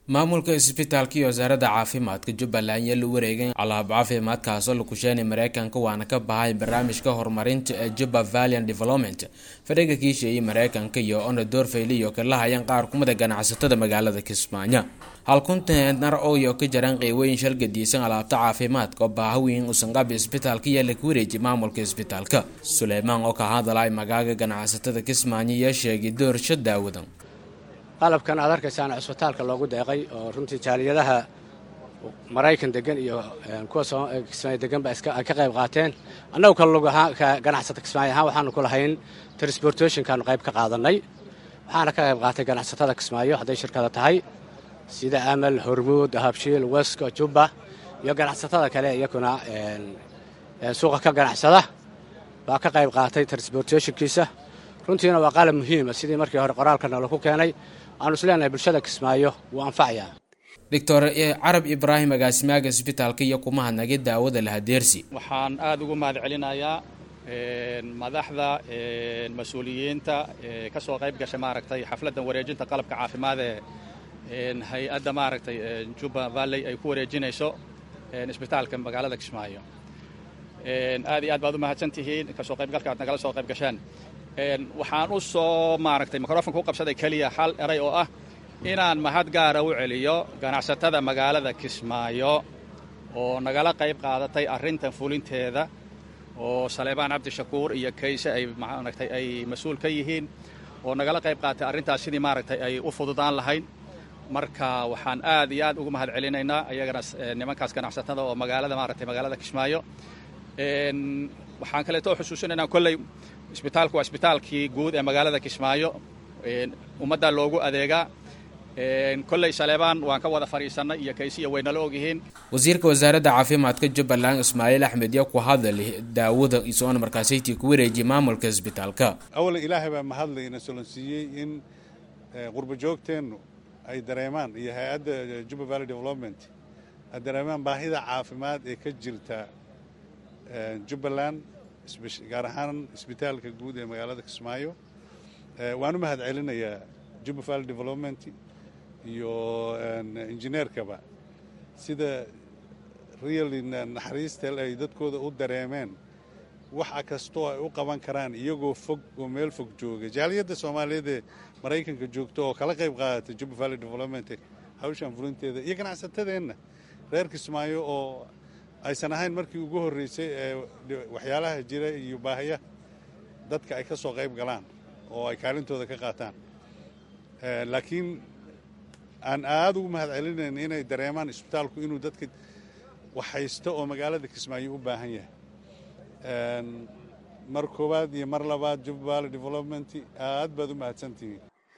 maamulka isbitaalka iyo wasaaradda caafimaadka Jubbaland ayaa la wareegay alaab caafimaadkaas oo lagu sheegay Mareykanka waana ka bahay barnaamijka horumarinta ee Juba Valley Development fadhiga kiishay Mareykanka iyo ona door fayliyo kala hayaan qaar kumada ganacsatada magaalada Kismaayo halkuntan nar oo iyo ka jaran qeybweyn shal gadiisan alaabta caafimaadka oo baahaweyn u sanqab isbitaalka iyo la wareejiyay maamulka isbitaalka Suleymaan oo ka hadlay magaaga ganacsatada Kismaayo ayaa sheegay doorasho daawadan qalabkan aad arkaysaan isbitaalka loogu deeqay oo runtii jaaliyadaha Mareykan degan iyo kuwa Kismaayo degan ba iska ka qayb qaateen annagu kala lug ahaan ganacsatada Kismaayo ahaan waxaanu ku lahayn transportation kan qayb ka qaadanay waxaana ka qayb qaatay ganacsatada Kismaayo haday shirkada tahay sida Amal Hormuud Habshiil Waska Jubba iyo ganacsatada kale iyaguna suuqa ka ganacsada baa ka qayb qaatay transportation kiisa runtiina waa qalab muhiim ah sidii markii hore qoraalkana lagu keenay aanu isleenahay bulshada Kismaayo wuu anfacaya Dr. Arab Ibrahim agaasimaha isbitaalka iyo kuma hanagay daawada la hadeersi waxaan aad ugu mahad celinayaa madaxda mas'uuliyiinta ka soo qayb gashay maaragtay xafladan wareejinta qalabka caafimaad ee hay'adda maaragtay Juba Valley ay ku wareejinayso isbitaalka magaalada Kismaayo aad iyo aad baad u mahadsantihiin ka soo qayb galka aad nagala soo qayb gasheen waxaan u soo maaragtay mikrofoonka u qabsaday kaliya hal eray oo ah inaan mahad gaar ah u celiyo ganacsatada magaalada Kismaayo oo nagala qayb qaadatay arrintan fulinteeda oo Saleebaan Cabdi Shakuur iyo Kayse ay maaragtay ay mas'uul ka yihiin oo nagala qayb qaatay arrintaas sidii maaragtay ay u fududaan lahayn marka waxaan aad iyo aad ugu mahad celinaynaa ayagana nimankaas ganacsatada oo magaalada Kismaayo waxaan kale oo xusuusinaynaa kolley isbitaalku waa isbitaalkii guud ee magaalada Kismaayo ummadda loogu adeegaa kolley Saleebaan waan ka wada fariisanay iyo Kaysiya wayna la ogyihiin wasiirka wasaaradda caafimaadka Jubbaland Ismaaciil Axmed yaa ku hadlay daawada isoon markaasaytii ku wareejiyay maamulka isbitaalka awal ilaahay baa mahadlayna soloonsiyay in qurbo joogteenu ay dareemaan iyo hay'adda Juba Valley Development ay dareemaan baahida caafimaad ee ka jirta Jubbaland gaar ahaan isbitaalka guud ee magaalada Kismaayo waan u mahad celinayaa Juba Valley Development iyo injineerkaba sida really naxariista ay dadkooda u dareemeen waxa kasto ay u qaban karaan iyagoo fog oo meel fog jooga jaaliyada Soomaaliyeed ee Mareykanka joogto oo kala qayb qaadatay Juba Valley Development hawshan fulinteeda iyo ganacsatadeena reer Kismaayo oo aysan ahayn markii ugu horeysay waxyaalaha jira iyo baahiyaha dadka ay ka soo qayb galaan oo ay kaalintooda ka qaataan laakiin aan aad ugu mahad celinayn inay dareemaan isbitaalku inuu dadka wax haysto oo magaalada Kismaayo u baahan yahay mar koobaad iyo mar labaad Juba Valley Development aad baad u mahadsantihiin